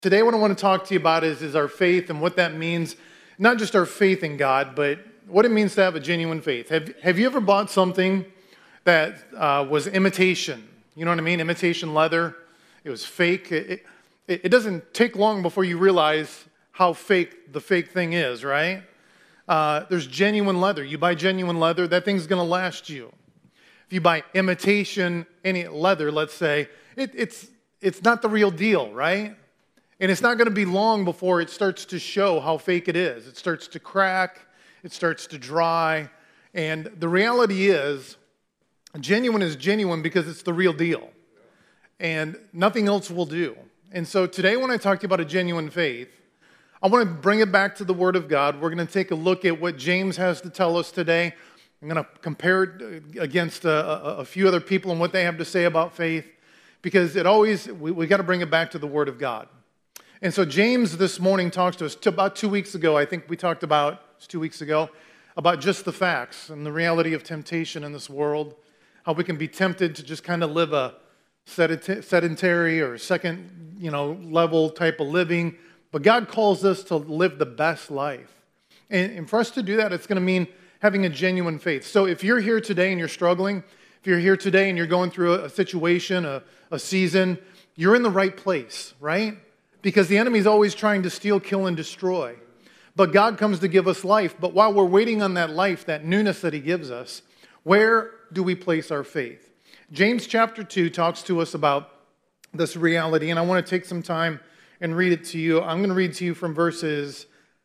Today, what I want to talk to you about is our faith and what that means, not just our faith in God, but what it means to have a genuine faith. Have you ever bought something that was imitation? You know what I mean? Imitation leather. It was fake. It doesn't take long before you realize how fake the fake thing is, right? There's genuine leather. You buy genuine leather, that thing's going to last you. If you buy imitation any leather, let's say, it's not the real deal, right? And it's not going to be long before it starts to show how fake it is. It starts to crack, it starts to dry, and the reality is, genuine is genuine because it's the real deal, and nothing else will do. And so today when I talk to you about a genuine faith, I want to bring it back to the Word of God. We're going to take a look at what James has to tell us today. I'm going to compare it against a few other people and what they have to say about faith, because we got to bring it back to the Word of God. And so James this morning talks to us. About 2 weeks ago, I think we talked about, it's 2 weeks ago, about just the facts and the reality of temptation in this world, how we can be tempted to just kind of live a sedentary or second, level type of living. But God calls us to live the best life. And for us to do that, it's going to mean having a genuine faith. So if you're here today and you're struggling, if you're here today and you're going through a situation, a season, you're in the right place, right? Because the enemy's always trying to steal, kill, and destroy. But God comes to give us life. But while we're waiting on that life, that newness that He gives us, where do we place our faith? James chapter 2 talks to us about this reality, and I want to take some time and read it to you. I'm going to read to you from verses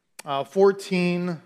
14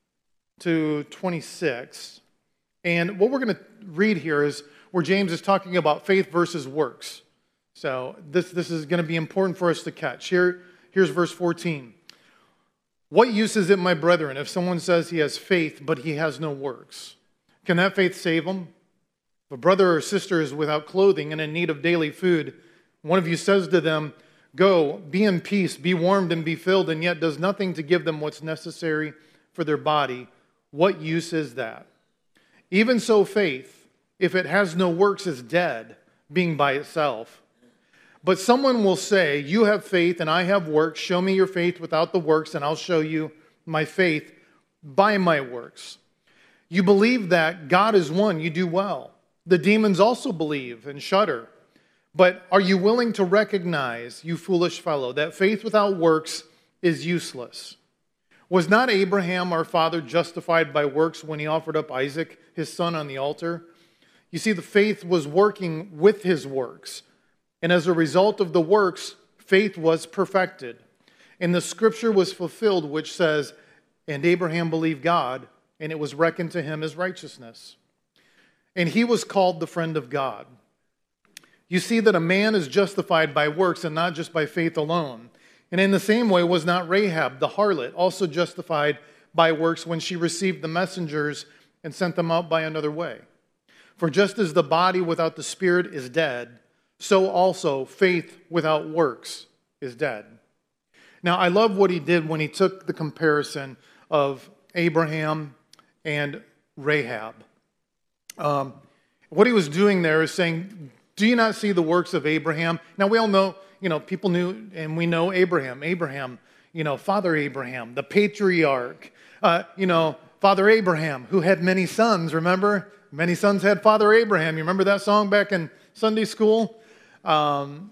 to 26. And what we're going to read here is where James is talking about faith versus works. So this is going to be important for us to catch. Here's verse 14. What use is it, my brethren, if someone says he has faith, but he has no works? Can that faith save him? If a brother or sister is without clothing and in need of daily food, one of you says to them, go, be in peace, be warmed and be filled, and yet does nothing to give them what's necessary for their body, what use is that? Even so, faith, if it has no works, is dead, being by itself. But someone will say, you have faith and I have works. Show me your faith without the works and I'll show you my faith by my works. You believe that God is one, you do well. The demons also believe and shudder. But are you willing to recognize, you foolish fellow, that faith without works is useless? Was not Abraham, our father, justified by works when he offered up Isaac, his son, on the altar? You see, the faith was working with his works. And as a result of the works, faith was perfected. And the scripture was fulfilled, which says, and Abraham believed God, and it was reckoned to him as righteousness. And he was called the friend of God. You see that a man is justified by works and not just by faith alone. And in the same way was not Rahab, the harlot, also justified by works when she received the messengers and sent them out by another way. For just as the body without the spirit is dead, so also faith without works is dead. Now, I love what he did when he took the comparison of Abraham and Rahab. What he was doing there is saying, do you not see the works of Abraham? Now, we all know, people knew, and we know Abraham, Father Abraham, the patriarch, Father Abraham, who had many sons, remember? Many sons had Father Abraham. You remember that song back in Sunday school? You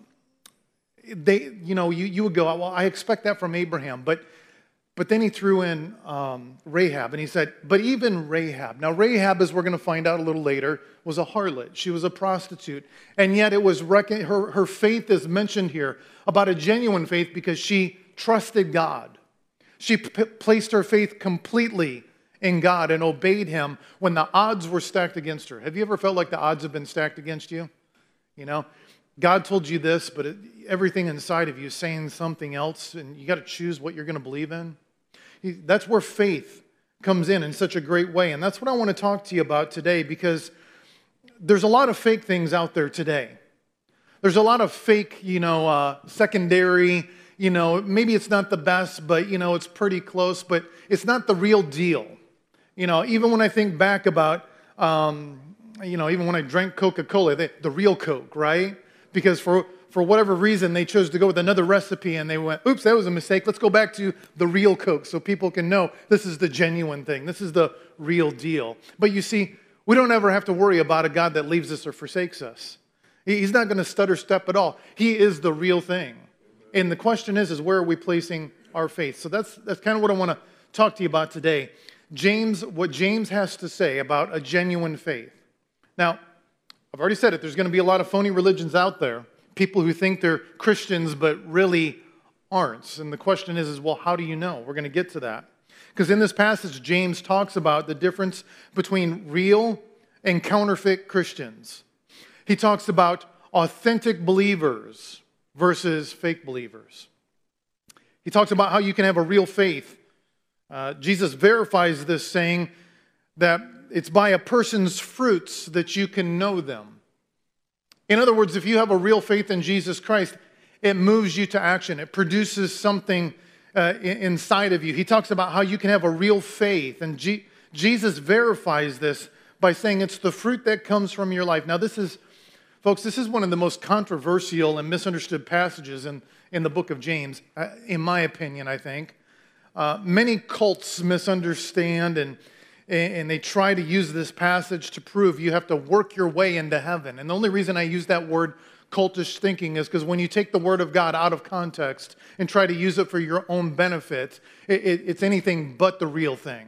would go, well, I expect that from Abraham. But then he threw in Rahab, and he said, but even Rahab. Now, Rahab, as we're going to find out a little later, was a harlot. She was a prostitute. And yet it was her faith is mentioned here about a genuine faith because she trusted God. She placed her faith completely in God and obeyed Him when the odds were stacked against her. Have you ever felt like the odds have been stacked against you? God told you this, but everything inside of you is saying something else, and you got to choose what you're going to believe in. That's where faith comes in such a great way, and that's what I want to talk to you about today, because there's a lot of fake things out there today. There's a lot of fake, secondary, maybe it's not the best, but, it's pretty close, but it's not the real deal. Even when I think back about, even when I drank Coca-Cola, the real Coke, right? Because for for whatever reason, they chose to go with another recipe and they went, oops, that was a mistake. Let's go back to the real Coke so people can know this is the genuine thing. This is the real deal. But you see, we don't ever have to worry about a God that leaves us or forsakes us. He's not going to stutter step at all. He is the real thing. And the question is where are we placing our faith? So that's kind of what I want to talk to you about today. What James has to say about a genuine faith. Now, I've already said it. There's going to be a lot of phony religions out there. People who think they're Christians but really aren't. And the question is, well, how do you know? We're going to get to that. Because in this passage, James talks about the difference between real and counterfeit Christians. He talks about authentic believers versus fake believers. He talks about how you can have a real faith. Jesus verifies this, saying that it's by a person's fruits that you can know them. In other words, if you have a real faith in Jesus Christ, it moves you to action. It produces something inside of you. He talks about how you can have a real faith. And Jesus verifies this by saying it's the fruit that comes from your life. Now folks, this is one of the most controversial and misunderstood passages in the book of James, in my opinion, I think. Many cults misunderstand and they try to use this passage to prove you have to work your way into heaven. And the only reason I use that word cultish thinking is because when you take the word of God out of context and try to use it for your own benefit, it's anything but the real thing.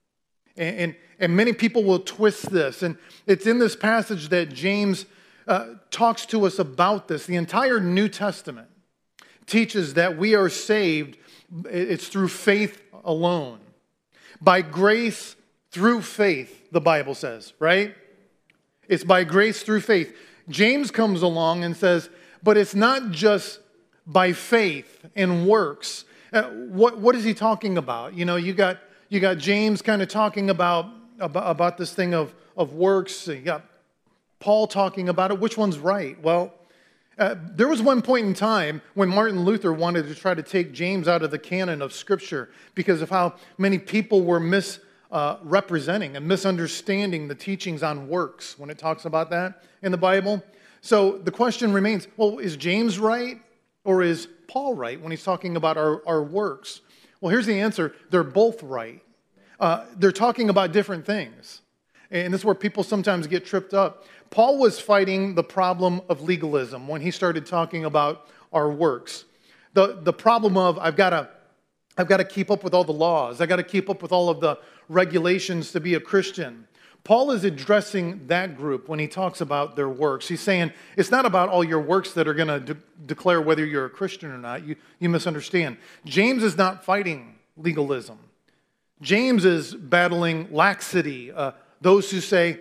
And many people will twist this. And it's in this passage that James talks to us about this. The entire New Testament teaches that we are saved, it's through faith alone. By grace through faith, the Bible says, right? It's by grace through faith. James comes along and says, but it's not just by faith and works. What is he talking about? You know, you got James kind of talking about this thing of works. You got Paul talking about it. Which one's right? Well, there was one point in time when Martin Luther wanted to try to take James out of the canon of Scripture because of how many people were misrepresenting and misunderstanding the teachings on works when it talks about that in the Bible. So the question remains, well, is James right or is Paul right when he's talking about our works? Well, here's the answer. They're both right. They're talking about different things. And this is where people sometimes get tripped up. Paul was fighting the problem of legalism when he started talking about our works. The problem of I've got to keep up with all the laws. I've got to keep up with all of the regulations to be a Christian. Paul is addressing that group when he talks about their works. He's saying it's not about all your works that are going to declare whether you're a Christian or not. You misunderstand. James is not fighting legalism. James is battling laxity. Those who say,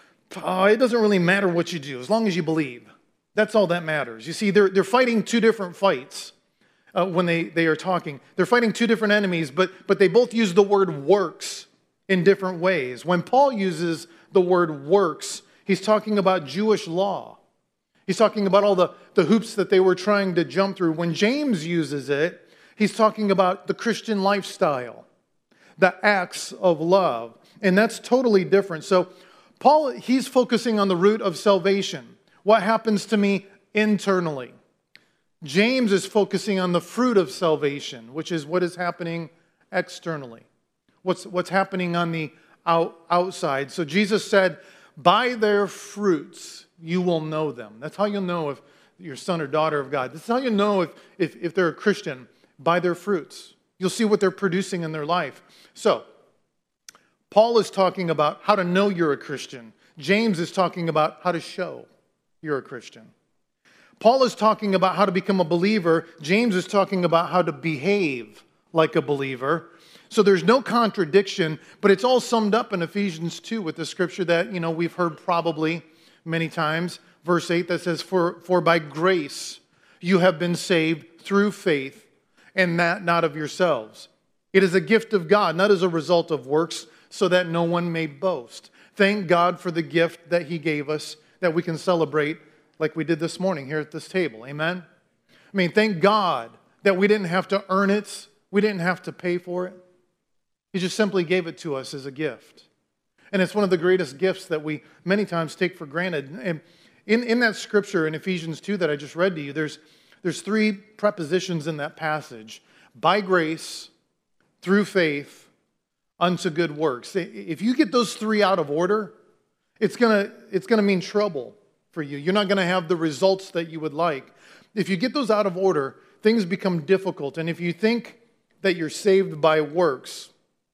it doesn't really matter what you do as long as you believe. That's all that matters. You see, they're fighting two different fights when they are talking. They're fighting two different enemies, but they both use the word works in different ways. When Paul uses the word works, he's talking about Jewish law. He's talking about all the hoops that they were trying to jump through. When James uses it, he's talking about the Christian lifestyle, the acts of love. And that's totally different. So Paul, he's focusing on the root of salvation. What happens to me internally? James is focusing on the fruit of salvation, which is what is happening externally. What's happening on the outside. So Jesus said, by their fruits you will know them. That's how you'll know if you're son or daughter of God. That's how you know if they're a Christian, by their fruits. You'll see what they're producing in their life. So, Paul is talking about how to know you're a Christian. James is talking about how to show you're a Christian. Paul is talking about how to become a believer. James is talking about how to behave like a believer. So there's no contradiction, but it's all summed up in Ephesians 2 with the scripture that, we've heard probably many times. Verse 8 that says, For by grace you have been saved through faith, and that not of yourselves. It is a gift of God, not as a result of works, so that no one may boast. Thank God for the gift that he gave us that we can celebrate like we did this morning here at this table. Amen? Thank God that we didn't have to earn it. We didn't have to pay for it. He just simply gave it to us as a gift. And it's one of the greatest gifts that we many times take for granted. And In that scripture in Ephesians 2 that I just read to you, there's three prepositions in that passage. By grace, through faith, unto good works. If you get those three out of order, it's gonna mean trouble for you. You're not gonna have the results that you would like. If you get those out of order, things become difficult. And if you think that you're saved by works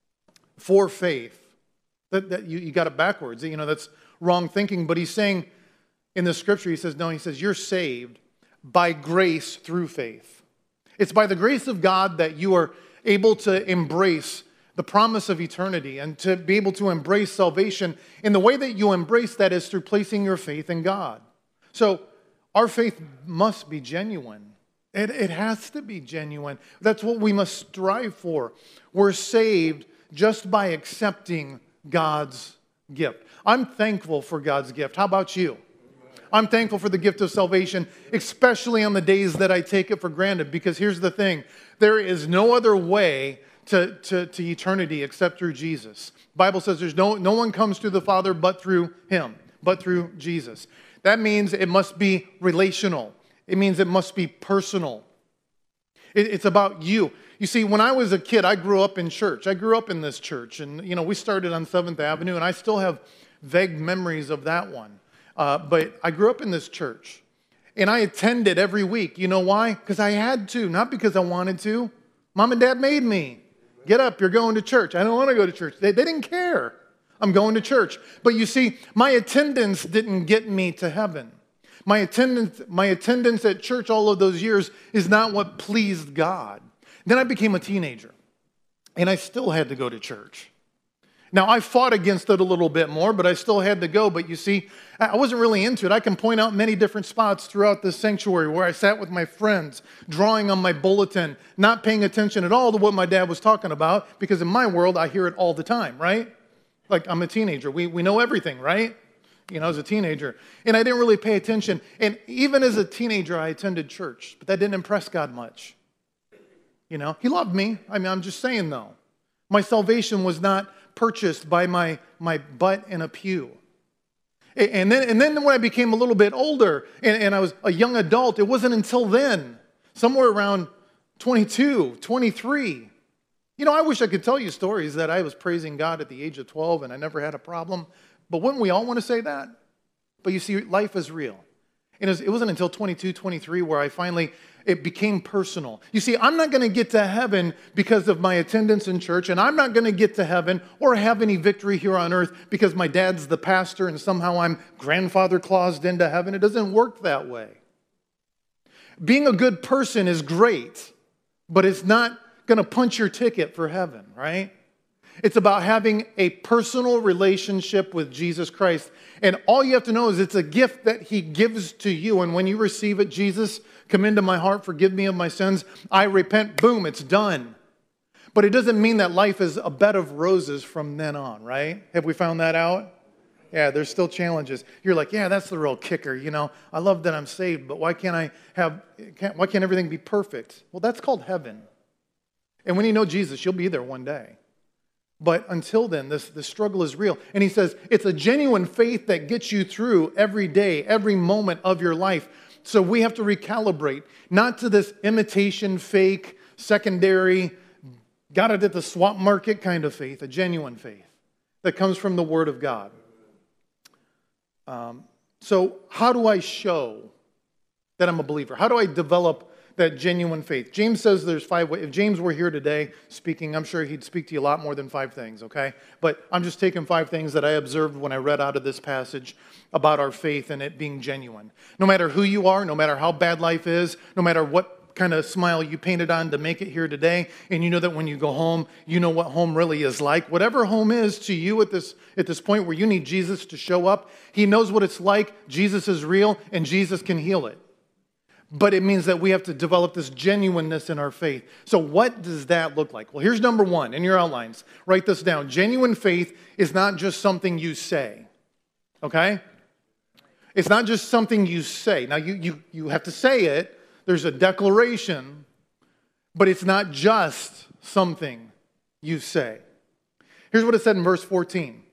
for faith, that you got it backwards. That's wrong thinking. But he's saying in the scripture, he says, you're saved by grace through faith. It's by the grace of God that you are able to embrace the promise of eternity and to be able to embrace salvation. And the way that you embrace that is through placing your faith in God. So our faith must be genuine. It has to be genuine. That's what we must strive for. We're saved just by accepting God's gift. I'm thankful for God's gift. How about you? I'm thankful for the gift of salvation, especially on the days that I take it for granted, because here's the thing. There is no other way to eternity except through Jesus. The Bible says there's no one comes to the Father but through Him, but through Jesus. That means it must be relational. It means it must be personal. It's about you. You see, when I was a kid, I grew up in church. I grew up in this church, and we started on 7th Avenue, and I still have vague memories of that one. But I grew up in this church, and I attended every week. You know why? Because I had to, not because I wanted to. Mom and Dad made me. Get up, you're going to church. I don't want to go to church. They didn't care. I'm going to church. But you see, my attendance didn't get me to heaven. My attendance at church all of those years is not what pleased God. Then I became a teenager, and I still had to go to church. Now, I fought against it a little bit more, but I still had to go. But you see, I wasn't really into it. I can point out many different spots throughout this sanctuary where I sat with my friends, drawing on my bulletin, not paying attention at all to what my dad was talking about, because in my world, I hear it all the time, right? Like, I'm a teenager. We know everything, right? As a teenager. And I didn't really pay attention. And even as a teenager, I attended church, but that didn't impress God much. He loved me. I'm just saying, though. My salvation was not purchased by my butt in a pew. And then when I became a little bit older and I was a young adult, it wasn't until then, somewhere around 22, 23. I wish I could tell you stories that I was praising God at the age of 12 and I never had a problem. But wouldn't we all want to say that? But you see, life is real. And it wasn't until 22, 23 where it became personal. You see, I'm not going to get to heaven because of my attendance in church, and I'm not going to get to heaven or have any victory here on earth because my dad's the pastor and somehow I'm grandfather claused into heaven. It doesn't work that way. Being a good person is great, but it's not going to punch your ticket for heaven, right? It's about having a personal relationship with Jesus Christ. And all you have to know is it's a gift that He gives to you. And when you receive it, Jesus, come into my heart, forgive me of my sins, I repent, boom, it's done. But it doesn't mean that life is a bed of roses from then on, right? Have we found that out? Yeah, there's still challenges. You're like, yeah, that's the real kicker. I love that I'm saved, but why can't everything be perfect? Well, that's called heaven. And when you know Jesus, you'll be there one day. But until then, the struggle is real. And he says, it's a genuine faith that gets you through every day, every moment of your life. So we have to recalibrate, not to this imitation, fake, secondary, got it at the swap market kind of faith, a genuine faith that comes from the Word of God. So how do I show that I'm a believer? How do I develop that genuine faith? James says there's 5 ways. If James were here today speaking, I'm sure he'd speak to you a lot more than 5 things, okay? But I'm just taking 5 things that I observed when I read out of this passage about our faith and it being genuine. No matter who you are, no matter how bad life is, no matter what kind of smile you painted on to make it here today, and you know that when you go home, you know what home really is like. Whatever home is to you at this point where you need Jesus to show up, He knows what it's like. Jesus is real, and Jesus can heal it. But it means that we have to develop this genuineness in our faith. So what does that look like? Well, here's number 1 in your outlines. Write this down. Genuine faith is not just something you say, okay? It's not just something you say. Now, you have to say it. There's a declaration, but it's not just something you say. Here's what it said in verse 14.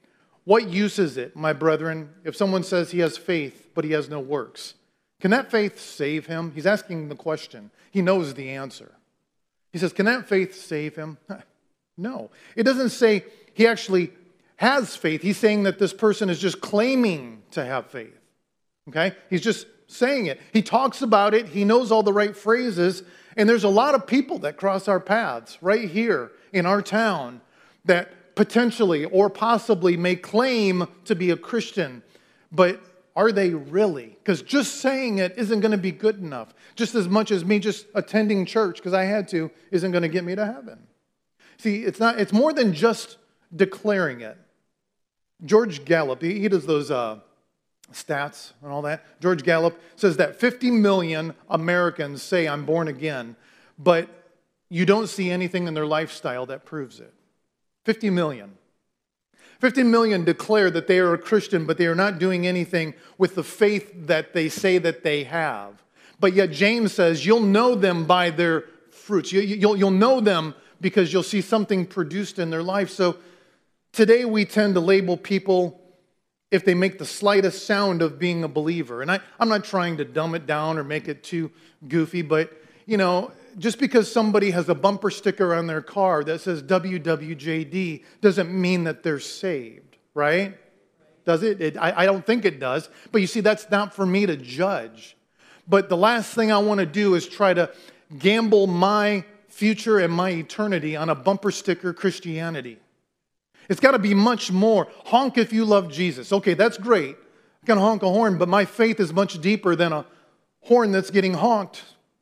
What use is it, my brethren, if someone says he has faith, but he has no works? Can that faith save him? He's asking the question. He knows the answer. He says, can that faith save him? No. It doesn't say he actually has faith. He's saying that this person is just claiming to have faith. Okay? He's just saying it. He talks about it. He knows all the right phrases. And there's a lot of people that cross our paths right here in our town that potentially or possibly may claim to be a Christian. But are they really? Because just saying it isn't going to be good enough. Just as much as me just attending church because I had to isn't going to get me to heaven. See, it's more than just declaring it. George Gallup, he does those stats and all that. George Gallup says that 50 million Americans say I'm born again, but you don't see anything in their lifestyle that proves it. 50 million. 50 million declare that they are a Christian, but they are not doing anything with the faith that they say that they have. But yet James says you'll know them by their fruits. You'll know them because you'll see something produced in their life. So today we tend to label people if they make the slightest sound of being a believer. And I'm not trying to dumb it down or make it too goofy, but, just because somebody has a bumper sticker on their car that says WWJD doesn't mean that they're saved, right? Does it? I don't think it does. But you see, that's not for me to judge. But the last thing I want to do is try to gamble my future and my eternity on a bumper sticker Christianity. It's got to be much more. Honk if you love Jesus. Okay, that's great. I can honk a horn, but my faith is much deeper than a horn that's getting honked.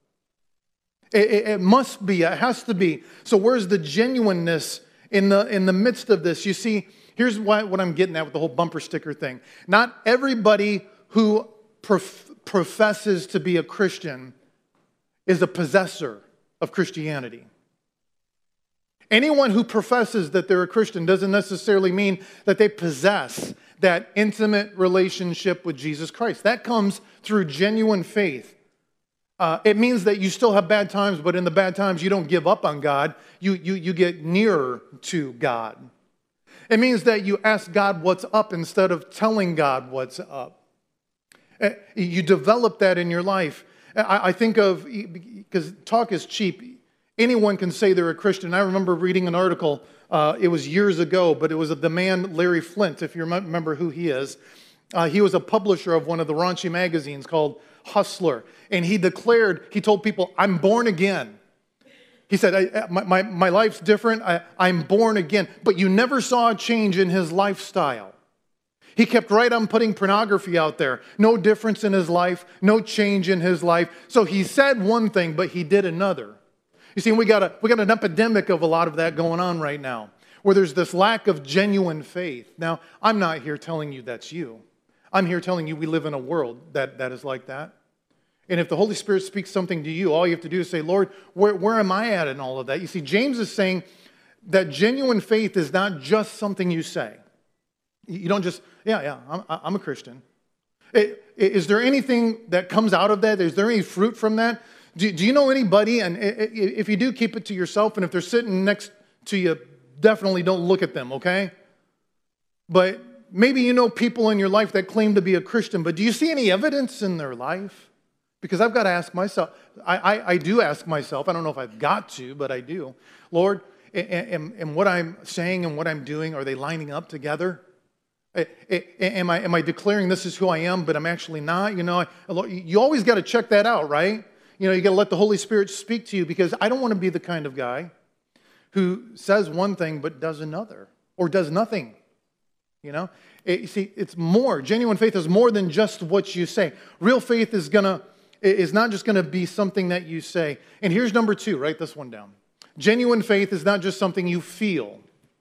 It must be. It has to be. So where's the genuineness in the midst of this? You see, here's what I'm getting at with the whole bumper sticker thing. Not everybody who professes to be a Christian is a possessor of Christianity. Anyone who professes that they're a Christian doesn't necessarily mean that they possess that intimate relationship with Jesus Christ. That comes through genuine faith. It means that you still have bad times, but in the bad times you don't give up on God. You get nearer to God. It means that you ask God what's up instead of telling God what's up. You develop that in your life. I think of, because talk is cheap, anyone can say they're a Christian. I remember reading an article, it was years ago, but it was of the man Larry Flint, if you remember who he is. He was a publisher of one of the raunchy magazines called Hustler. And he told people, I'm born again. He said, my life's different, I'm born again. But you never saw a change in his lifestyle. He kept right on putting pornography out there. No difference in his life, no change in his life. So he said one thing, but he did another. You see, we got an epidemic of a lot of that going on right now, where there's this lack of genuine faith. Now, I'm not here telling you that's you. I'm here telling you we live in a world that is like that. And if the Holy Spirit speaks something to you, all you have to do is say, Lord, where am I at in all of that? You see, James is saying that genuine faith is not just something you say. You don't just, I'm a Christian. Is there anything that comes out of that? Is there any fruit from that? Do you know anybody? And if you do, keep it to yourself. And if they're sitting next to you, definitely don't look at them, okay? But maybe you know people in your life that claim to be a Christian, but do you see any evidence in their life? Because I've got to ask myself, I do ask myself, I don't know if I've got to, but I do. Lord, and what I'm saying and what I'm doing, are they lining up together? Am I declaring this is who I am, but I'm actually not? You always got to check that out, right? You got to let the Holy Spirit speak to you, because I don't want to be the kind of guy who says one thing but does another, or does nothing. You see, it's more. Genuine faith is more than just what you say. Real faith is not just going to be something that you say. And here's number 2. Write this one down. Genuine faith is not just something you feel.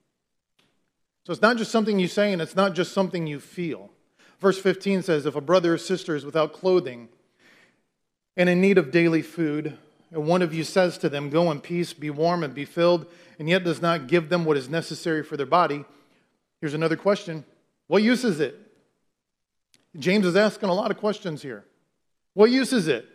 So it's not just something you say, and it's not just something you feel. Verse 15 says, if a brother or sister is without clothing and in need of daily food, and one of you says to them, go in peace, be warm and be filled, and yet does not give them what is necessary for their body, here's another question. What use is it? James is asking a lot of questions here. What use is it?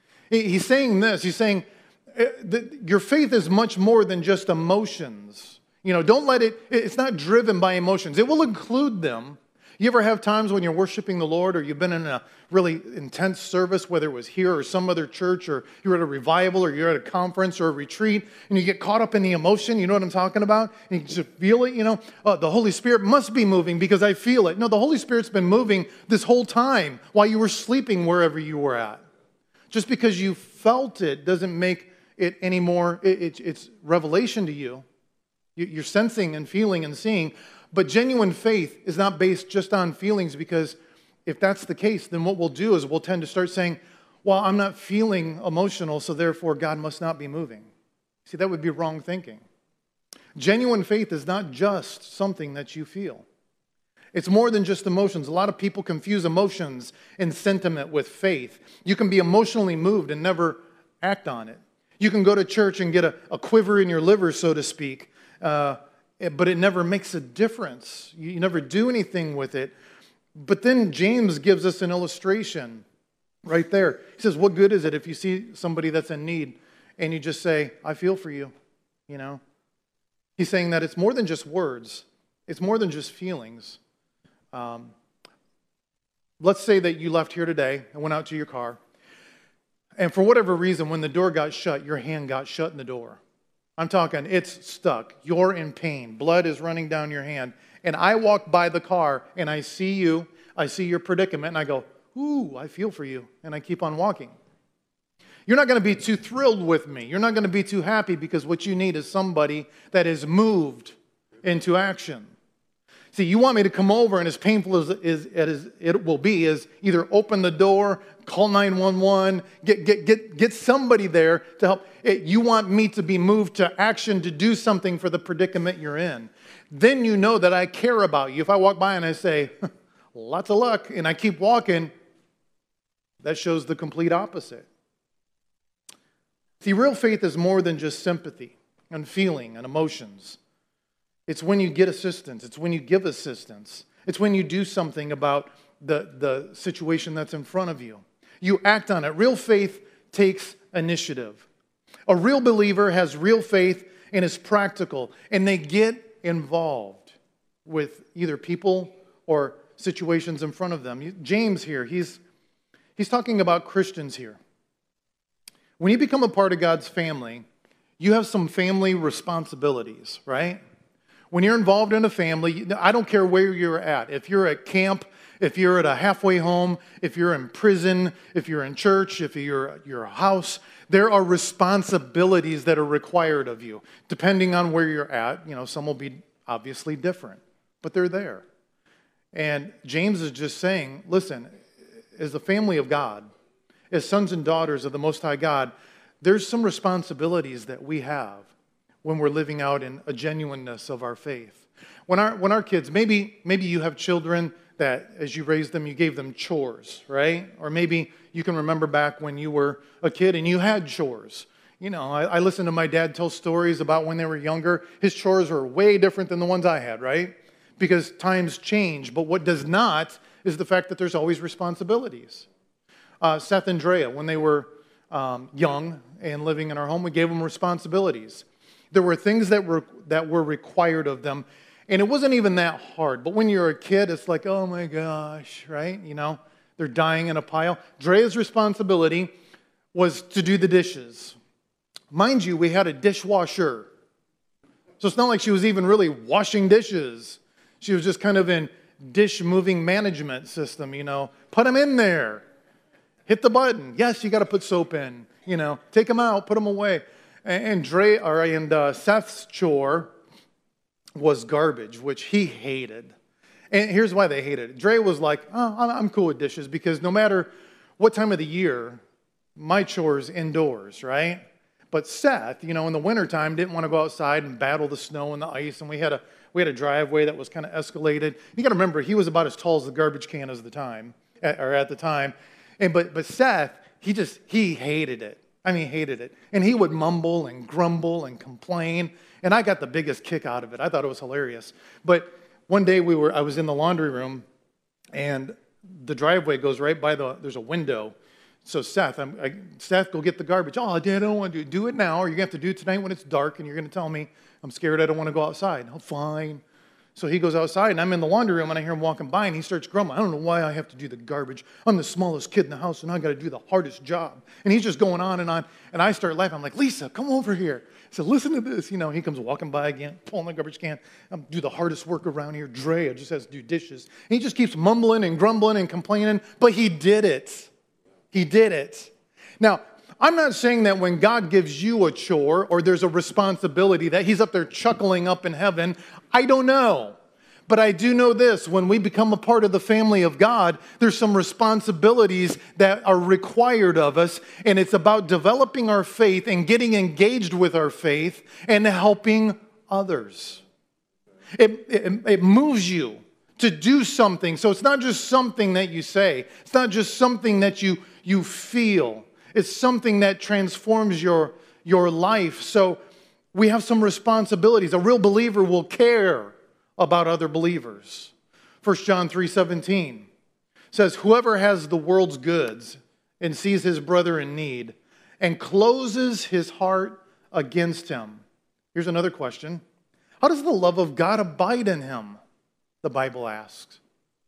He's saying this. He's saying your faith is much more than just emotions. Don't let it's not driven by emotions. It will include them. You ever have times when you're worshiping the Lord or you've been in a really intense service, whether it was here or some other church, or you're at a revival or you're at a conference or a retreat, and you get caught up in the emotion? You know what I'm talking about? And you just feel it, the Holy Spirit must be moving because I feel it. No, the Holy Spirit's been moving this whole time while you were sleeping wherever you were at. Just because you felt it doesn't make it any more, it's revelation to you. You're sensing and feeling and seeing. But genuine faith is not based just on feelings, because if that's the case, then what we'll do is we'll tend to start saying, well, I'm not feeling emotional, so therefore God must not be moving. See, that would be wrong thinking. Genuine faith is not just something that you feel. It's more than just emotions. A lot of people confuse emotions and sentiment with faith. You can be emotionally moved and never act on it. You can go to church and get a quiver in your liver, so to speak, but it never makes a difference. You never do anything with it. But then James gives us an illustration right there. He says, what good is it if you see somebody that's in need and you just say, I feel for you, He's saying that it's more than just words. It's more than just feelings. Let's say that you left here today and went out to your car, and for whatever reason, when the door got shut, your hand got shut in the door. I'm talking, it's stuck. You're in pain. Blood is running down your hand. And I walk by the car and I see you, I see your predicament, and I go, ooh, I feel for you. And I keep on walking. You're not going to be too thrilled with me. You're not going to be too happy, because what you need is somebody that is moved into action. See, you want me to come over, and as painful as it will be, is either open the door, call 911, get somebody there to help. You want me to be moved to action, to do something for the predicament you're in. Then you know that I care about you. If I walk by and I say, lots of luck, and I keep walking, that shows the complete opposite. See, real faith is more than just sympathy and feeling and emotions. It's when you get assistance. It's when you give assistance. It's when you do something about the situation that's in front of you. You act on it. Real faith takes initiative. A real believer has real faith and is practical, and they get involved with either people or situations in front of them. James here, he's talking about Christians here. When you become a part of God's family, you have some family responsibilities, right? When you're involved in a family, I don't care where you're at. If you're at camp, if you're at a halfway home, if you're in prison, if you're in church, if you're at your house, there are responsibilities that are required of you. Depending on where you're at, some will be obviously different, but they're there. And James is just saying, listen, as the family of God, as sons and daughters of the Most High God, there's some responsibilities that we have when we're living out in a genuineness of our faith. When our kids, maybe you have children that as you raised them, you gave them chores, right? Or maybe you can remember back when you were a kid and you had chores. I listened to my dad tell stories about when they were younger. His chores were way different than the ones I had, right? Because times change. But what does not is the fact that there's always responsibilities. Seth and Drea, when they were young and living in our home, we gave them responsibilities. There were things that were required of them, and it wasn't even that hard. But when you're a kid, it's like, oh my gosh, right? They're dying in a pile. Drea's responsibility was to do the dishes. Mind you, we had a dishwasher. So it's not like she was even really washing dishes. She was just kind of in dish moving management system, Put them in there. Hit the button. Yes, you got to put soap in. Take them out, put them away. And Seth's chore was garbage, which he hated. And here's why they hated it. Dre was like, oh, I'm cool with dishes, because no matter what time of the year, my chore's indoors, right? But Seth, in the wintertime, didn't want to go outside and battle the snow and the ice, and we had a driveway that was kind of escalated. You got to remember, he was about as tall as the garbage can at the time. But Seth, he hated it. Hated it. And he would mumble and grumble and complain, and I got the biggest kick out of it. I thought it was hilarious. But one day I was in the laundry room, and the driveway goes right by there's a window. So Seth, go get the garbage. Oh, Dad, I don't want to do it now, or you're going to have to do it tonight when it's dark, and you're going to tell me I'm scared I don't want to go outside. Oh, fine. So he goes outside, and I'm in the laundry room, and I hear him walking by, and he starts grumbling. I don't know why I have to do the garbage. I'm the smallest kid in the house, and I got to do the hardest job. And he's just going on, and I start laughing. I'm like, Lisa, come over here. I said, listen to this. You know, he comes walking by again, pulling the garbage can. I'm do the hardest work around here. Drea just has to do dishes. And he just keeps mumbling and grumbling and complaining, but he did it. He did it. Now, I'm not saying that when God gives you a chore or there's a responsibility that he's up there chuckling up in heaven. I don't know. But I do know this, when we become a part of the family of God, there's some responsibilities that are required of us, and it's about developing our faith and getting engaged with our faith and helping others. It moves you to do something. So it's not just something that you say. It's not just something that you feel. It's something that transforms your life. So we have some responsibilities. A real believer will care about other believers. 1 John 3:17 says, whoever has the world's goods and sees his brother in need and closes his heart against him. Here's another question. How does the love of God abide in him? The Bible asks.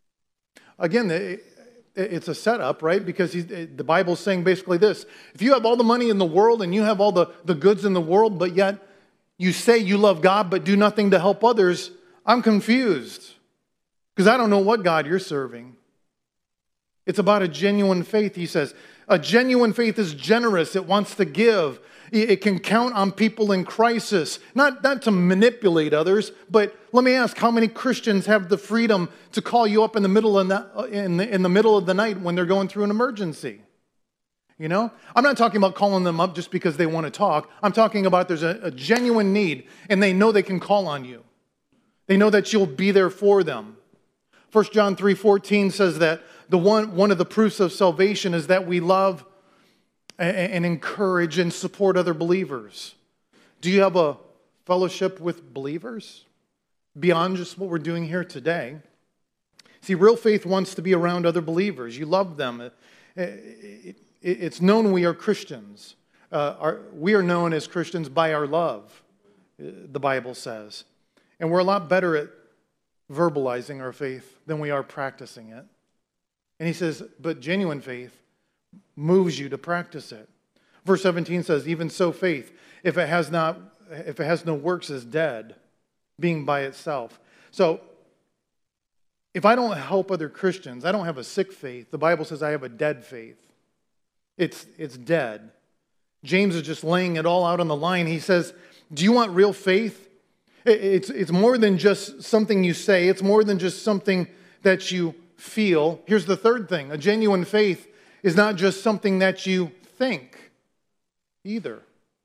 Again, it's a setup, right? Because the Bible's saying basically this. If you have all the money in the world and you have all the goods in the world, but yet you say you love God but do nothing to help others, I'm confused because I don't know what God you're serving. It's about a genuine faith, he says. A genuine faith is generous. It wants to give. It can count on people in crisis, not to manipulate others, but let me ask, how many Christians have the freedom to call you up in the middle of the middle of the night when they're going through an emergency? You know? I'm not talking about calling them up just because they want to talk. I'm talking about there's a genuine need, and they know they can call on you. They know that you'll be there for them. 1 John 3:14 says that one of the proofs of salvation is that we love and encourage and support other believers. Do you have a fellowship with believers beyond just what we're doing here today? See, real faith wants to be around other believers. You love them. It's known we are Christians. We are known as Christians by our love, the Bible says. And we're a lot better at verbalizing our faith than we are practicing it. And he says, but genuine faith moves you to practice it. Verse 17 says, even so faith, if it has no works, is dead, being by itself. So if I don't help other Christians, I don't have a sick faith. The Bible says I have a dead faith. It's dead. James is just laying it all out on the line. He says, do you want real faith? It's more than just something you say. It's more than just something that you feel. Here's the third thing. A genuine faith is not just something that you think either.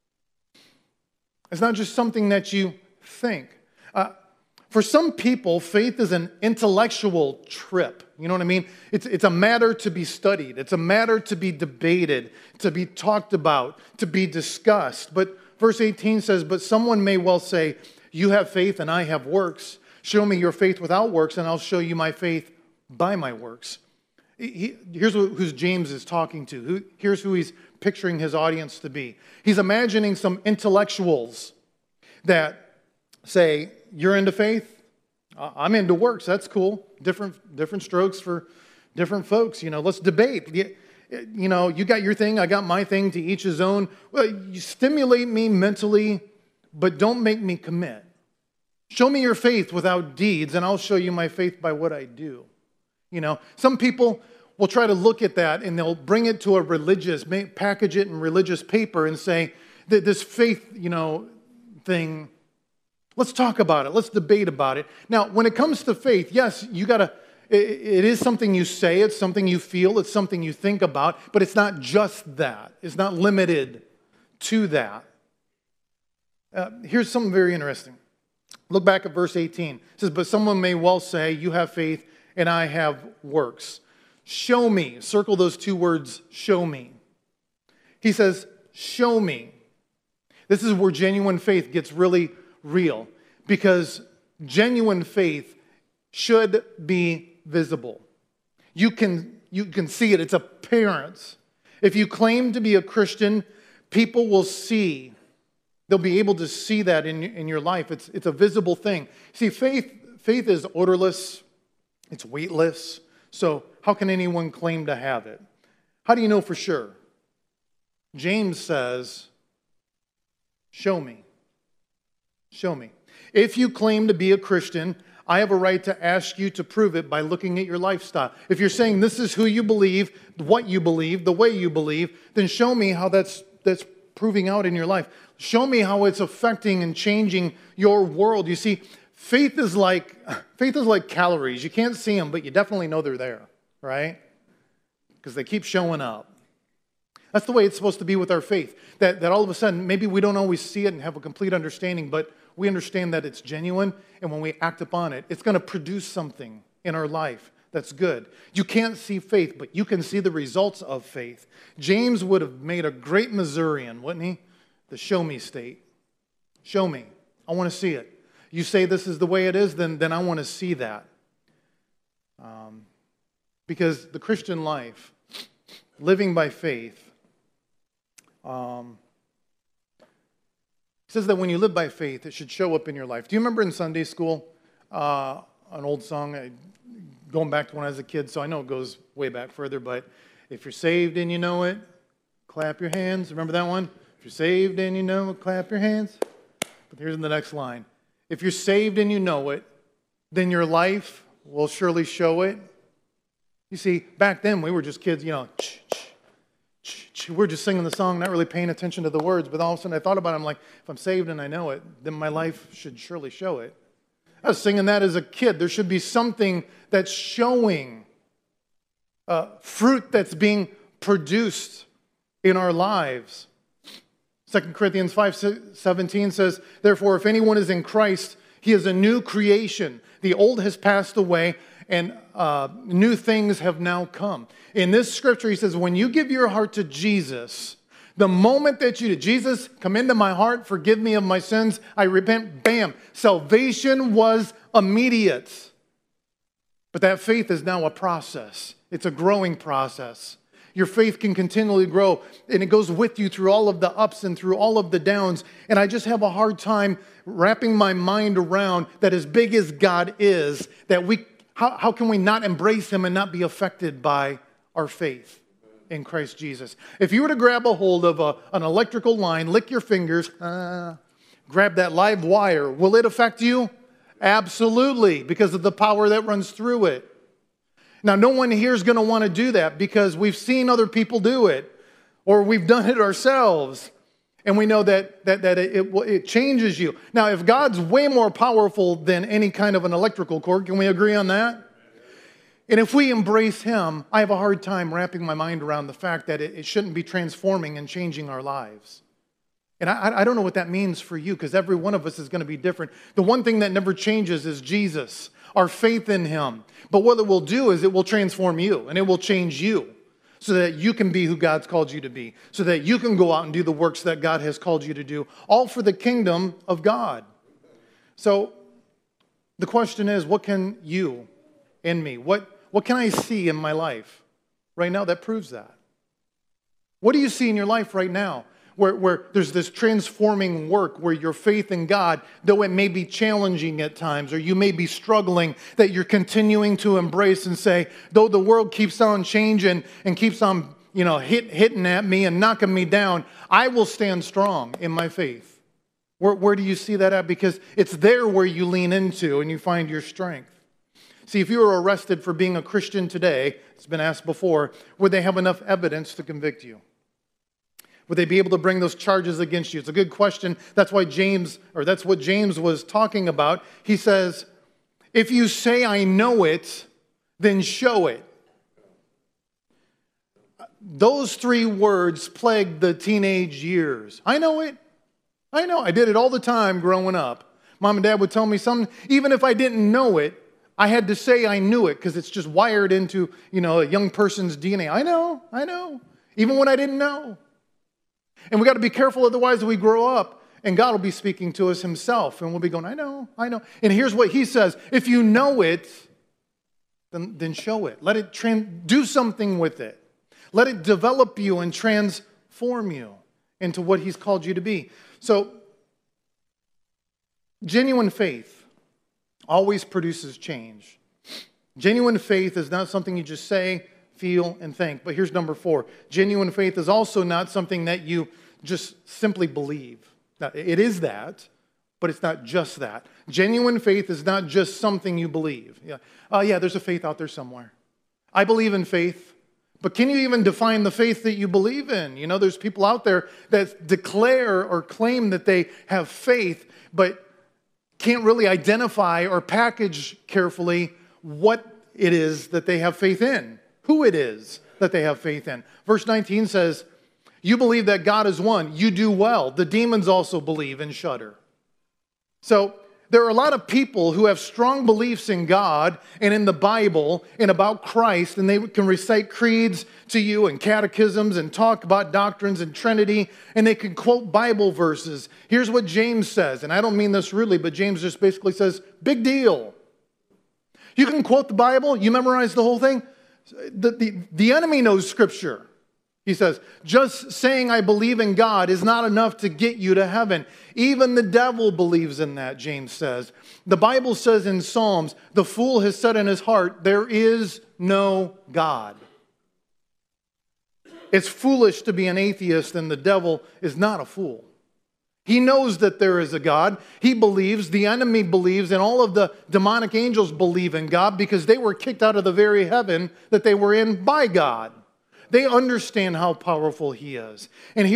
It's not just something that you think. For some people, faith is an intellectual trip. You know what I mean? It's a matter to be studied. It's a matter to be debated, to be talked about, to be discussed. But verse 18 says, but someone may well say, you have faith and I have works. Show me your faith without works and I'll show you my faith by my works. Here's who James is talking to. Here's who he's picturing his audience to be. He's imagining some intellectuals that say, you're into faith? I'm into works. That's cool. Different strokes for different folks. You know, let's debate. You know, you got your thing, I got my thing, to each his own. Well, you stimulate me mentally, but don't make me commit. Show me your faith without deeds, and I'll show you my faith by what I do. You know, some people will try to look at that, and they'll bring it to a religious, package it in religious paper and say, that this faith, you know, thing, let's talk about it. Let's debate about it. Now, when it comes to faith, yes, you got to, it is something you say, it's something you feel, it's something you think about, but it's not just that. It's not limited to that. Here's something very interesting. Look back at verse 18. It says, but someone may well say, you have faith and I have works. Show me. Circle those two words, show me. He says, show me. This is where genuine faith gets really real, because genuine faith should be visible. You can see it. It's appearance. If you claim to be a Christian, people will see. They'll be able to see that in your life. It's a visible thing. See, faith is odorless. It's weightless. So how can anyone claim to have it? How do you know for sure? James says, show me. Show me. If you claim to be a Christian, I have a right to ask you to prove it by looking at your lifestyle. If you're saying this is who you believe, what you believe, the way you believe, then show me how that's proving out in your life. Show me how it's affecting and changing your world. You see, faith is like calories. You can't see them, but you definitely know they're there, right? Because they keep showing up. That's the way it's supposed to be with our faith. That all of a sudden, maybe we don't always see it and have a complete understanding, but we understand that it's genuine, and when we act upon it, it's going to produce something in our life that's good. You can't see faith, but you can see the results of faith. James would have made a great Missourian, wouldn't he? The show me state. Show me. I want to see it. You say this is the way it is, then I want to see that. Because the Christian life, living by faith, says that when you live by faith, it should show up in your life. Do you remember in Sunday school, an old song, going back to when I was a kid, so I know it goes way back further, but if you're saved and you know it, clap your hands. Remember that one? If you're saved and you know it, clap your hands. But here's the next line. If you're saved and you know it, then your life will surely show it. You see, back then we were just kids, we're just singing the song, not really paying attention to the words, but all of a sudden I thought about it, I'm like, if I'm saved and I know it, then my life should surely show it. I was singing that as a kid. There should be something that's showing fruit that's being produced in our lives. 2 Corinthians 5:17 says, therefore, if anyone is in Christ, he is a new creation. The old has passed away, and new things have now come. In this scripture, he says, when you give your heart to Jesus, the moment that you do, Jesus, come into my heart, forgive me of my sins, I repent, bam, salvation was immediate. But that faith is now a process. It's a growing process. Your faith can continually grow, and it goes with you through all of the ups and through all of the downs. And I just have a hard time wrapping my mind around that as big as God is, that how can we not embrace him and not be affected by our faith in Christ Jesus? If you were to grab a hold of an electrical line, lick your fingers, grab that live wire, will it affect you? Absolutely, because of the power that runs through it. Now, no one here is going to want to do that because we've seen other people do it, or we've done it ourselves, and we know that it changes you. Now, if God's way more powerful than any kind of an electrical cord, can we agree on that? And if we embrace him, I have a hard time wrapping my mind around the fact that it shouldn't be transforming and changing our lives. And I don't know what that means for you, because every one of us is going to be different. The one thing that never changes is Jesus, our faith in him. But what it will do is it will transform you, and it will change you so that you can be who God's called you to be, so that you can go out and do the works that God has called you to do, all for the kingdom of God. So the question is, what can you in me, what can I see in my life right now that proves that? What do you see in your life right now where there's this transforming work where your faith in God, though it may be challenging at times or you may be struggling, that you're continuing to embrace and say, though the world keeps on changing and keeps on hitting at me and knocking me down, I will stand strong in my faith. Where do you see that at? Because it's there where you lean into and you find your strength. See, if you were arrested for being a Christian today, it's been asked before, would they have enough evidence to convict you? Would they be able to bring those charges against you? It's a good question. That's what James was talking about. He says, if you say I know it, then show it. Those three words plagued the teenage years. I know it. I know. I did it all the time growing up. Mom and Dad would tell me something. Even if I didn't know it, I had to say I knew it because it's just wired into, a young person's DNA. I know. Even when I didn't know. And we got to be careful, otherwise we grow up and God will be speaking to us himself and we'll be going, I know. And here's what he says, if you know it, then show it. Let it do something with it. Let it develop you and transform you into what he's called you to be. So, genuine faith always produces change. Genuine faith is not something you just say, feel, and think. But here's number 4. Genuine faith is also not something that you just simply believe. Now, it is that, but it's not just that. Genuine faith is not just something you believe. Yeah, there's a faith out there somewhere. I believe in faith, but can you even define the faith that you believe in? You know, there's people out there that declare or claim that they have faith, but can't really identify or package carefully what it is that they have faith in, who it is that they have faith in. Verse 19 says, you believe that God is one. You do well. The demons also believe and shudder. So there are a lot of people who have strong beliefs in God and in the Bible and about Christ, and they can recite creeds to you and catechisms and talk about doctrines and Trinity, and they can quote Bible verses. Here's what James says, and I don't mean this rudely, but James just basically says, big deal. You can quote the Bible, you memorize the whole thing. The enemy knows Scripture. He says, just saying I believe in God is not enough to get you to heaven. Even the devil believes in that, James says. The Bible says in Psalms, the fool has said in his heart, there is no God. It's foolish to be an atheist, and the devil is not a fool. He knows that there is a God. He believes, the enemy believes, and all of the demonic angels believe in God because they were kicked out of the very heaven that they were in by God. They understand how powerful he is. And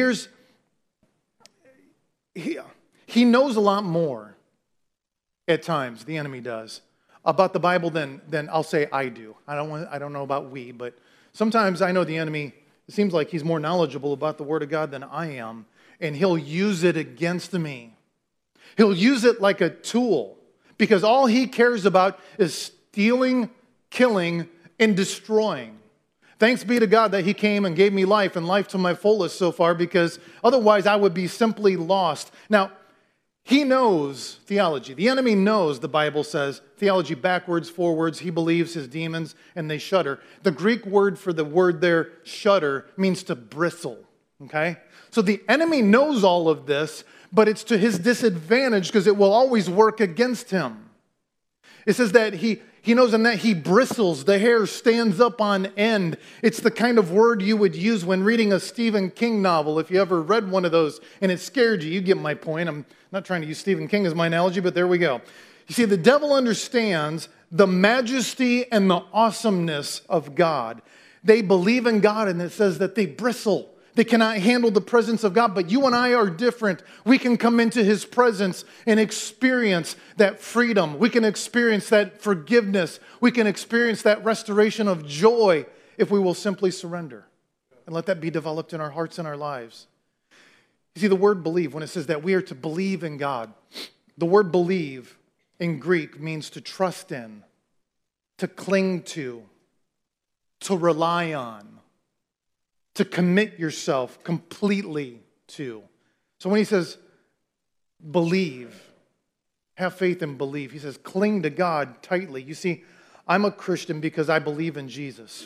he knows a lot more at times, the enemy does, about the Bible than I'll say I do. I don't know about we, but sometimes I know the enemy, it seems like he's more knowledgeable about the Word of God than I am, and he'll use it against me. He'll use it like a tool because all he cares about is stealing, killing, and destroying. Thanks be to God that he came and gave me life and life to my fullest so far, because otherwise I would be simply lost. Now, he knows theology. The enemy knows, the Bible says, theology backwards, forwards. He believes his demons and they shudder. The Greek word for the word there, shudder, means to bristle. Okay? So the enemy knows all of this, but it's to his disadvantage because it will always work against him. It says that he knows in that he bristles, the hair stands up on end. It's the kind of word you would use when reading a Stephen King novel. If you ever read one of those and it scared you, you get my point. I'm not trying to use Stephen King as my analogy, but there we go. You see, the devil understands the majesty and the awesomeness of God. They believe in God, and it says that they bristle. They cannot handle the presence of God, but you and I are different. We can come into his presence and experience that freedom. We can experience that forgiveness. We can experience that restoration of joy if we will simply surrender and let that be developed in our hearts and our lives. You see, the word believe, when it says that we are to believe in God, the word believe in Greek means to trust in, to cling to rely on, to commit yourself completely to. So when he says believe, have faith and believe, he says cling to God tightly. You see, I'm a Christian because I believe in Jesus.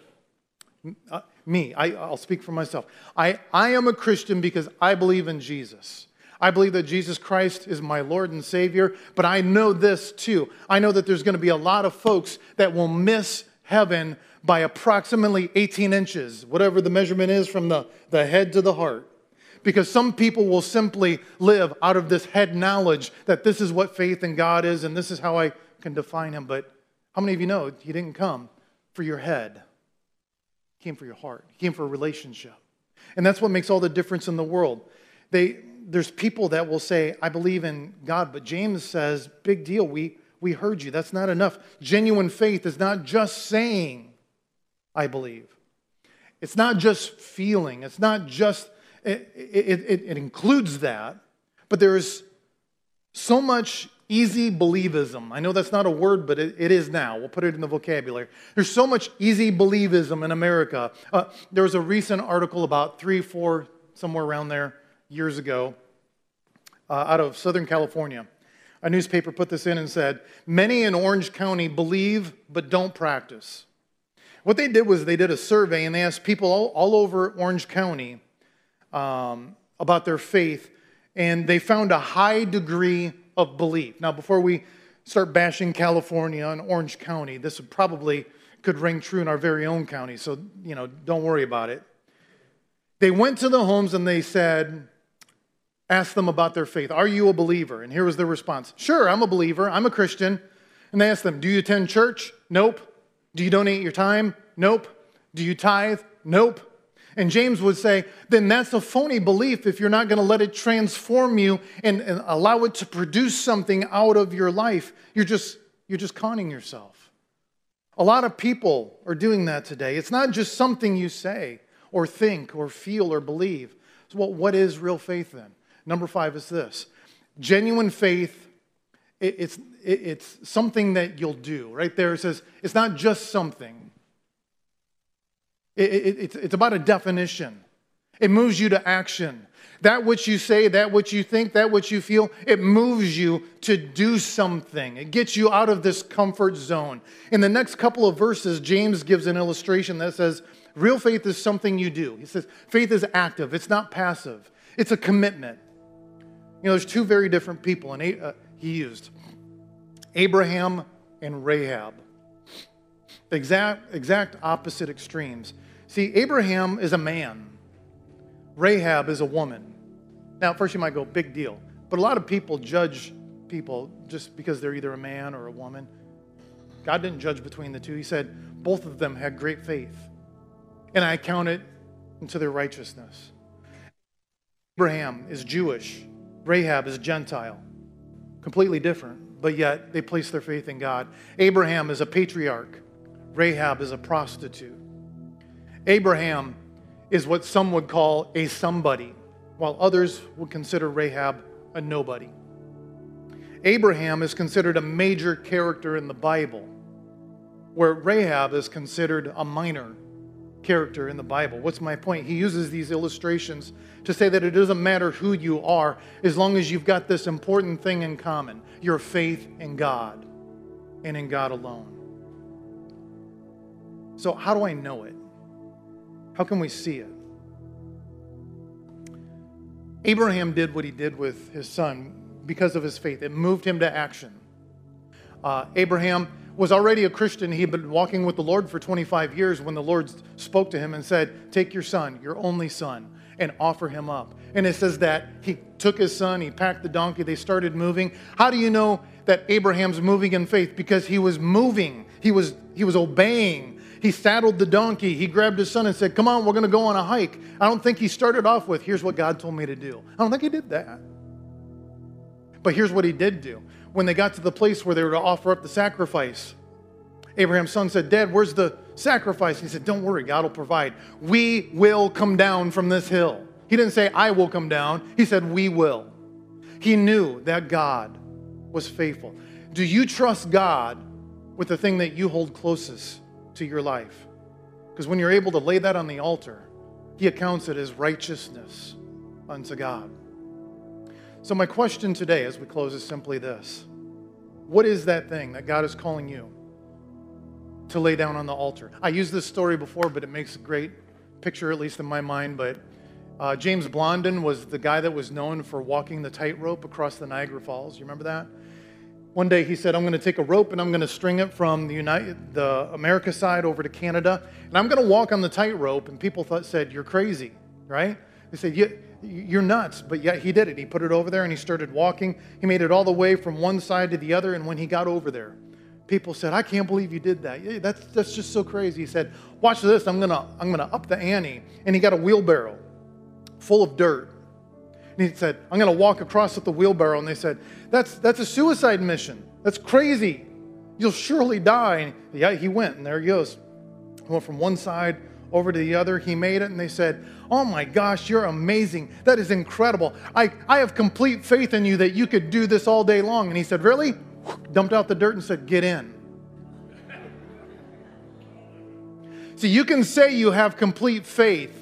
I'll speak for myself. I am a Christian because I believe in Jesus. I believe that Jesus Christ is my Lord and Savior, but I know this too. I know that there's going to be a lot of folks that will miss heaven by approximately 18 inches, whatever the measurement is from the head to the heart. Because some people will simply live out of this head knowledge that this is what faith in God is and this is how I can define him. But how many of you know he didn't come for your head? He came for your heart. He came for a relationship. And that's what makes all the difference in the world. There's people that will say, I believe in God, but James says, big deal, we heard you. That's not enough. Genuine faith is not just saying, I believe. It's not just feeling. It's not just, it includes that, but there's so much easy believism. I know that's not a word, but it is now. We'll put it in the vocabulary. There's so much easy believism in America. There was a recent article about 3, 4, somewhere around there, years ago, out of Southern California. A newspaper put this in and said, many in Orange County believe but don't practice. What they did was they did a survey and they asked people all over Orange County about their faith, and they found a high degree of belief. Now, before we start bashing California and Orange County, this would probably could ring true in our very own county, so don't worry about it. They went to the homes and they said, asked them about their faith. Are you a believer? And here was their response. Sure, I'm a believer. I'm a Christian. And they asked them, do you attend church? Nope. Do you donate your time? Nope. Do you tithe? Nope. And James would say, then that's a phony belief if you're not going to let it transform you and allow it to produce something out of your life. You're just conning yourself. A lot of people are doing that today. It's not just something you say or think or feel or believe. So what is real faith then? Number 5 is this. Genuine faith, it's something that you'll do. Right there it says, it's not just something. It's about a definition. It moves you to action. That which you say, that which you think, that which you feel, it moves you to do something. It gets you out of this comfort zone. In the next couple of verses, James gives an illustration that says, real faith is something you do. He says, faith is active. It's not passive. It's a commitment. There's 2 very different people, and he used Abraham and Rahab. Exact opposite extremes. See, Abraham is a man. Rahab is a woman. Now, at first you might go, big deal. But a lot of people judge people just because they're either a man or a woman. God didn't judge between the two. He said both of them had great faith. And I count it into their righteousness. Abraham is Jewish. Rahab is Gentile. Completely different, but yet they place their faith in God. Abraham is a patriarch. Rahab is a prostitute. Abraham is what some would call a somebody, while others would consider Rahab a nobody. Abraham is considered a major character in the Bible, where Rahab is considered a minor character in the Bible. What's my point? He uses these illustrations to say that it doesn't matter who you are as long as you've got this important thing in common, your faith in God and in God alone. So how do I know it? How can we see it? Abraham did what he did with his son because of his faith. It moved him to action. Abraham was already a Christian. He had been walking with the Lord for 25 years when the Lord spoke to him and said, take your son, your only son, and offer him up. And it says that he took his son, he packed the donkey, they started moving. How do you know that Abraham's moving in faith? Because he was moving. He was obeying. He saddled the donkey. He grabbed his son and said, come on, we're going to go on a hike. I don't think he started off with, here's what God told me to do. I don't think he did that. But here's what he did do. When they got to the place where they were to offer up the sacrifice, Abraham's son said, Dad, where's the sacrifice? He said, don't worry, God will provide. We will come down from this hill. He didn't say, I will come down. He said, we will. He knew that God was faithful. Do you trust God with the thing that you hold closest to your life? Because when you're able to lay that on the altar, He accounts it as righteousness unto God. So my question today as we close is simply this. What is that thing that God is calling you to lay down on the altar? I used this story before, but it makes a great picture, at least in my mind. But James Blondin was the guy that was known for walking the tightrope across the Niagara Falls. You remember that? One day he said, I'm going to take a rope and I'm going to string it from the America side over to Canada. And I'm going to walk on the tightrope. And people said, you're crazy, right? They said, you're nuts. But yet he did it. He put it over there and he started walking. He made it all the way from one side to the other. And when he got over there, people said, I can't believe you did that. Yeah, that's just so crazy. He said, watch this. I'm gonna up the ante. And he got a wheelbarrow full of dirt. And he said, I'm going to walk across with the wheelbarrow. And they said, that's a suicide mission. That's crazy. You'll surely die. And yeah, he went, and there he goes. He went from one side over to the other. He made it, and they said, oh my gosh, you're amazing. That is incredible. I have complete faith in you that you could do this all day long. And he said, really? Dumped out the dirt and said, get in. See, you can say you have complete faith,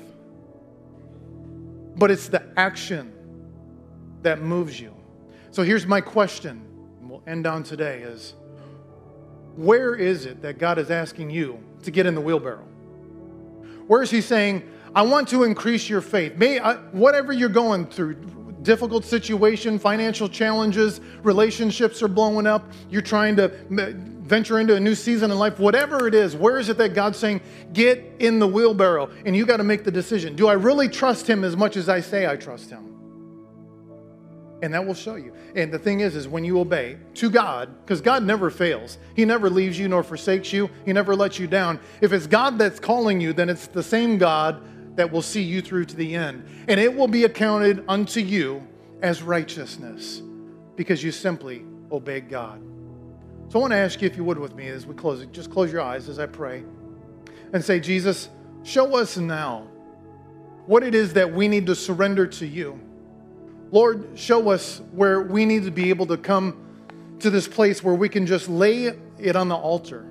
but it's the action that moves you. So here's my question, and we'll end on today, is where is it that God is asking you to get in the wheelbarrow? Where is he saying, I want to increase your faith? Whatever you're going through, difficult situation, financial challenges, relationships are blowing up, you're trying to venture into a new season in life, whatever it is, where is it that God's saying, get in the wheelbarrow? And you got to make the decision. Do I really trust him as much as I say I trust him? And that will show you. And the thing is when you obey to God, because God never fails. He never leaves you nor forsakes you. He never lets you down. If it's God that's calling you, then it's the same God that will see you through to the end. And it will be accounted unto you as righteousness because you simply obeyed God. So I want to ask you if you would with me as we close it. Just close your eyes as I pray and say, Jesus, show us now what it is that we need to surrender to you. Lord, show us where we need to be able to come to this place where we can just lay it on the altar.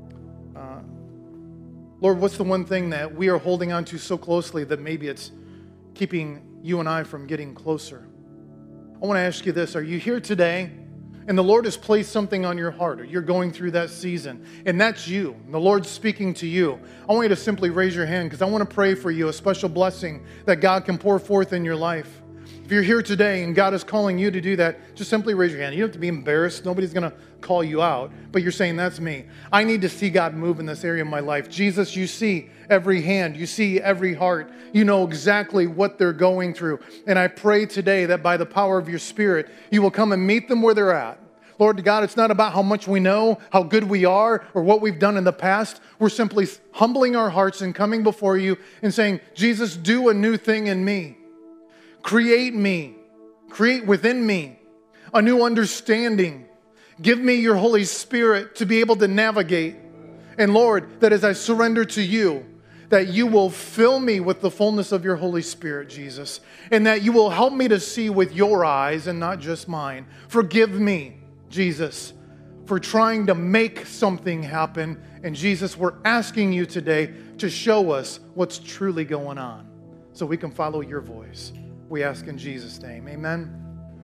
Lord, what's the one thing that we are holding on to so closely that maybe it's keeping you and I from getting closer? I want to ask you this. Are you here today and the Lord has placed something on your heart, or you're going through that season, and that's you, and the Lord's speaking to you? I want you to simply raise your hand because I want to pray for you, a special blessing that God can pour forth in your life. If you're here today and God is calling you to do that, just simply raise your hand. You don't have to be embarrassed. Nobody's going to call you out, but you're saying, that's me. I need to see God move in this area of my life. Jesus, you see every hand. You see every heart. You know exactly what they're going through. And I pray today that by the power of your Spirit, you will come and meet them where they're at. Lord God, it's not about how much we know, how good we are, or what we've done in the past. We're simply humbling our hearts and coming before you and saying, Jesus, do a new thing in me. Create within me a new understanding. Give me your Holy Spirit to be able to navigate. And Lord, that as I surrender to you, that you will fill me with the fullness of your Holy Spirit, Jesus, and that you will help me to see with your eyes and not just mine. Forgive me, Jesus, for trying to make something happen. And Jesus, we're asking you today to show us what's truly going on so we can follow your voice. We ask in Jesus' name. Amen.